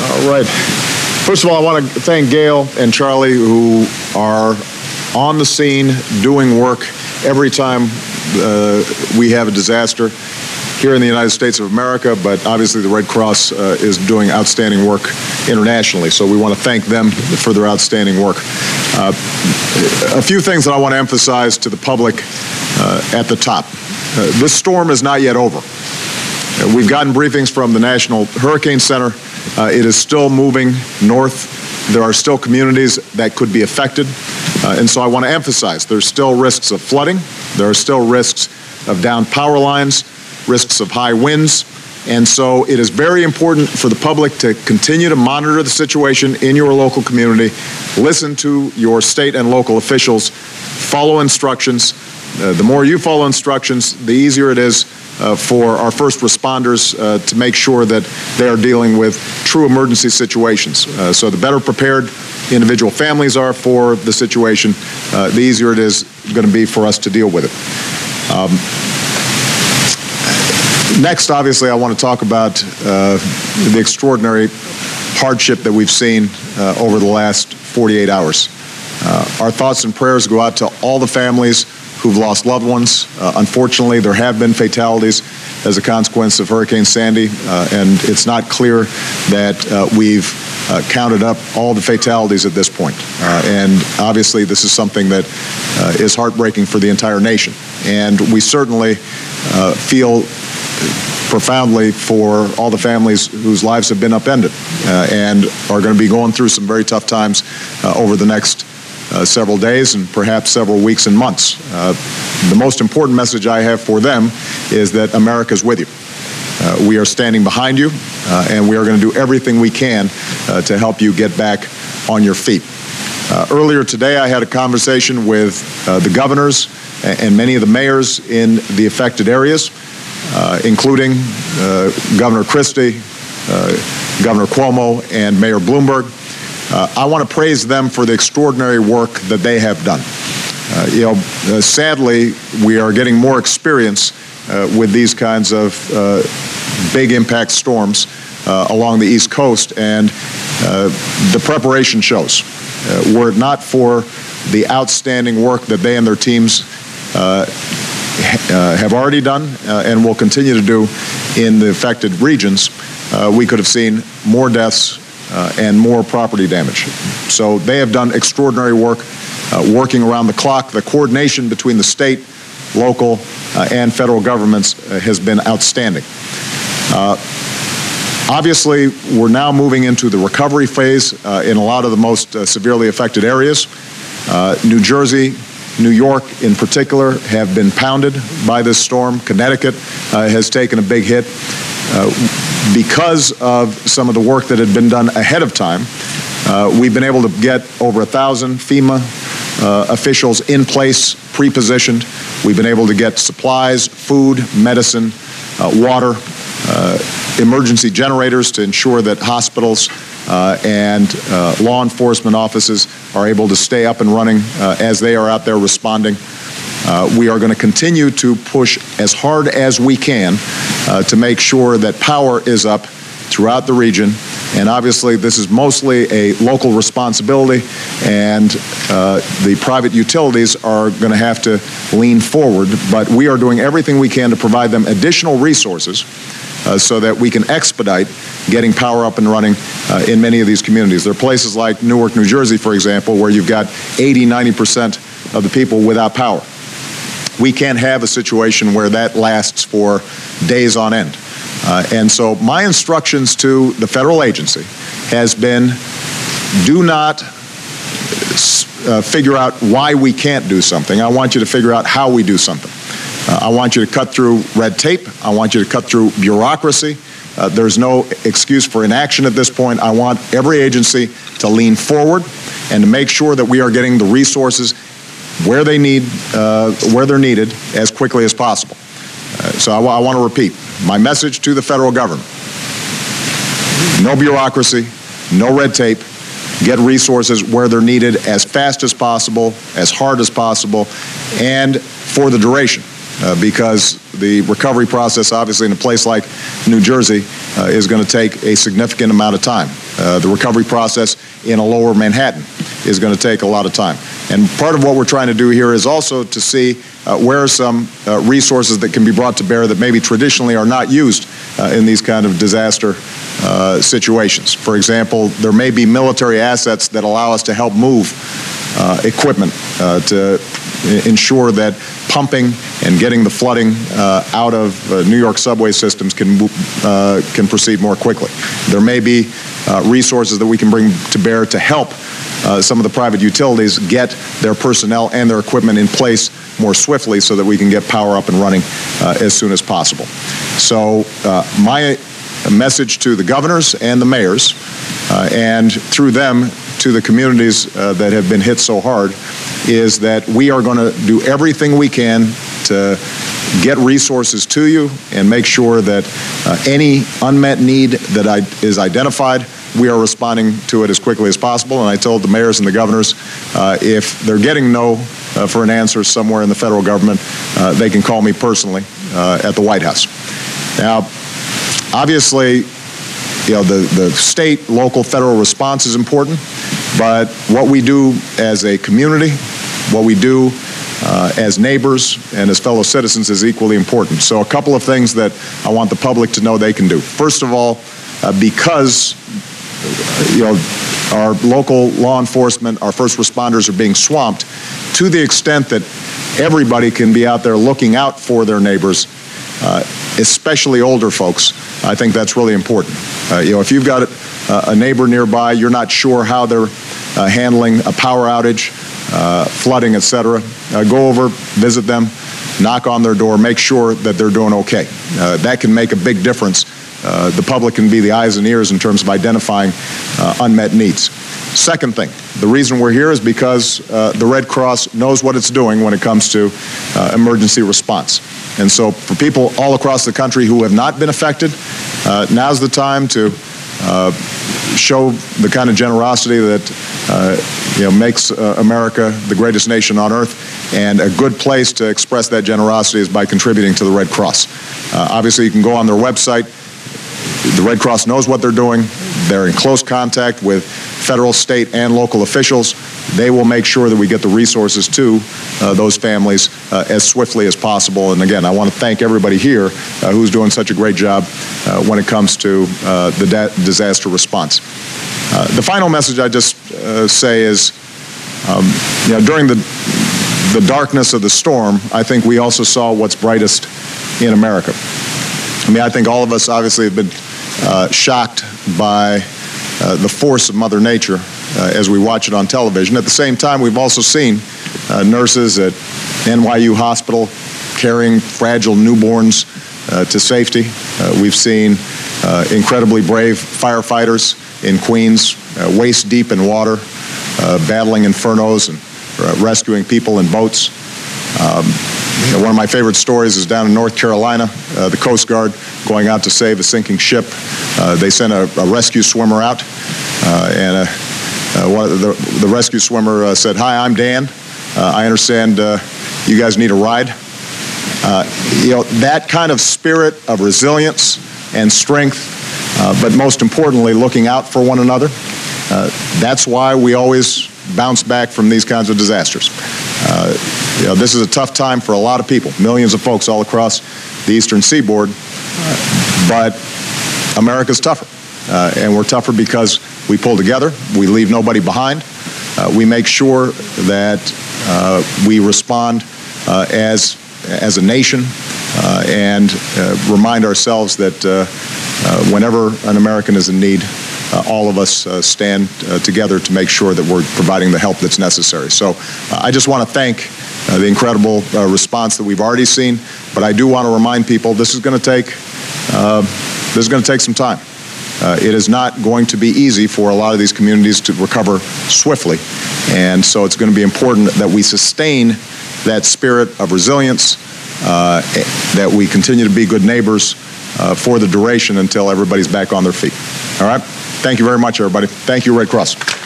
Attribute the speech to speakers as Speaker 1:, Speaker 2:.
Speaker 1: All right. First of all, I want to thank Gail and Charlie, who are on the scene doing work every time we have a disaster here in the United States of America, but obviously the Red Cross is doing outstanding work internationally, so we want to thank them for their outstanding work. A few things that I want to emphasize to the public at the top. This storm is not yet over. We've gotten briefings from the National Hurricane Center. It is still moving north. There are still communities that could be affected. And so I want to emphasize there's still risks of flooding. There are still risks of downed power lines, risks of high winds. And so it is very important for the public to continue to monitor the situation in your local community, listen to your state and local officials, follow instructions. The more you follow instructions, the easier it is for our first responders to make sure that they are dealing with true emergency situations. So the better prepared individual families are for the situation, the easier it is going to be for us to deal with it. Next, obviously, I want to talk about the extraordinary hardship that we've seen over the last 48 hours. Our thoughts and prayers go out to all the families who've lost loved ones. Unfortunately, there have been fatalities as a consequence of Hurricane Sandy, and it's not clear that we've counted up all the fatalities at this point. And obviously, this is something that is heartbreaking for the entire nation. And we certainly feel profoundly for all the families whose lives have been upended and are going to be going through some very tough times over the next several days and perhaps several weeks and months. The most important message I have for them is that America is with you. We are standing behind you, and we are going to do everything we can to help you get back on your feet. Earlier today, I had a conversation with the governors and many of the mayors in the affected areas, including Governor Christie, Governor Cuomo, and Mayor Bloomberg. I want to praise them for the extraordinary work that they have done. Sadly, we are getting more experience with these kinds of big impact storms along the East Coast, and the preparation shows. Were it not for the outstanding work that they and their teams have already done and will continue to do in the affected regions, we could have seen more deaths and more property damage. So they have done extraordinary work, working around the clock. The coordination between the state, local, and federal governments has been outstanding. Obviously, we're now moving into the recovery phase in a lot of the most severely affected areas. New Jersey, New York in particular have been pounded by this storm. Connecticut has taken a big hit. Because of some of the work that had been done ahead of time, we've been able to get over 1,000 FEMA officials in place, pre-positioned. We've been able to get supplies, food, medicine, water, emergency generators to ensure that hospitals and law enforcement offices are able to stay up and running as they are out there responding. We are going to continue to push as hard as we can to make sure that power is up throughout the region. And obviously, this is mostly a local responsibility, and the private utilities are going to have to lean forward. But we are doing everything we can to provide them additional resources so that we can expedite getting power up and running in many of these communities. There are places like Newark, New Jersey, for example, where you've got 80–90% of the people without power. We can't have a situation where that lasts for days on end. And so my instructions to the federal agency has been, do not figure out why we can't do something. I want you to figure out how we do something. I want you to cut through red tape. I want you to cut through bureaucracy. There's no excuse for inaction at this point. I want every agency to lean forward and to make sure that we are getting the resources where they're needed as quickly as possible. So I want to repeat my message to the federal government: no bureaucracy, no red tape. Get resources where they're needed as fast as possible, as hard as possible, and for the duration, because the recovery process, obviously, in a place like New Jersey is going to take a significant amount of time. The recovery process in a lower Manhattan is going to take a lot of time. And part of what we're trying to do here is also to see where are some resources that can be brought to bear that maybe traditionally are not used in these kind of disaster situations. For example, there may be military assets that allow us to help move equipment to ensure that pumping and getting the flooding out of New York subway systems can proceed more quickly. There may be resources that we can bring to bear to help some of the private utilities get their personnel and their equipment in place more swiftly so that we can get power up and running as soon as possible. So my message to the governors and the mayors and through them to the communities that have been hit so hard is that we are going to do everything we can to get resources to you and make sure that any unmet need that is identified, we are responding to it as quickly as possible. And I told the mayors and the governors if they're getting no for an answer somewhere in the federal government, they can call me personally at the White House. Now, obviously, you know, the state, local, federal response is important, but what we do as a community, what we do as neighbors and as fellow citizens is equally important. So a couple of things that I want the public to know they can do. First of all, because you know, our local law enforcement, our first responders are being swamped, to the extent that everybody can be out there looking out for their neighbors, especially older folks, I think that's really important. You know, if you've got a neighbor nearby, you're not sure how they're handling a power outage, flooding, etc., go over, visit them, knock on their door, make sure that they're doing okay. That can make a big difference. The public can be the eyes and ears in terms of identifying unmet needs. Second thing, the reason we're here is because the Red Cross knows what it's doing when it comes to emergency response. And so for people all across the country who have not been affected, now's the time to show the kind of generosity that you know, makes America the greatest nation on earth, and a good place to express that generosity is by contributing to the Red Cross. Obviously, you can go on their website. The Red Cross knows what they're doing. They're in close contact with federal, state, and local officials. They will make sure that we get the resources to those families as swiftly as possible. And again, I want to thank everybody here who's doing such a great job when it comes to the disaster response. The final message I just say is, you know, during the darkness of the storm, I think we also saw what's brightest in America. I mean, I think all of us obviously have been shocked by the force of Mother Nature as we watch it on television. At the same time, we've also seen nurses at NYU Hospital carrying fragile newborns to safety. We've seen incredibly brave firefighters in Queens, waist deep in water, battling infernos and rescuing people in boats. You know, one of my favorite stories is down in North Carolina, the Coast Guard going out to save a sinking ship. They sent a rescue swimmer out, and the rescue swimmer said, "Hi, I'm Dan. I understand you guys need a ride." You know, that kind of spirit of resilience and strength, but most importantly, looking out for one another, that's why we always bounce back from these kinds of disasters. You know, this is a tough time for a lot of people, millions of folks all across the eastern seaboard, but America's tougher. And we're tougher because we pull together, we leave nobody behind, we make sure that we respond as a nation and remind ourselves that whenever an American is in need, all of us stand together to make sure that we're providing the help that's necessary. So I just want to thank the incredible response that we've already seen, but I do want to remind people this is going to take some time. It is not going to be easy for a lot of these communities to recover swiftly, and so it's going to be important that we sustain that spirit of resilience, that we continue to be good neighbors for the duration until everybody's back on their feet. All right? Thank you very much, everybody. Thank you, Red Cross.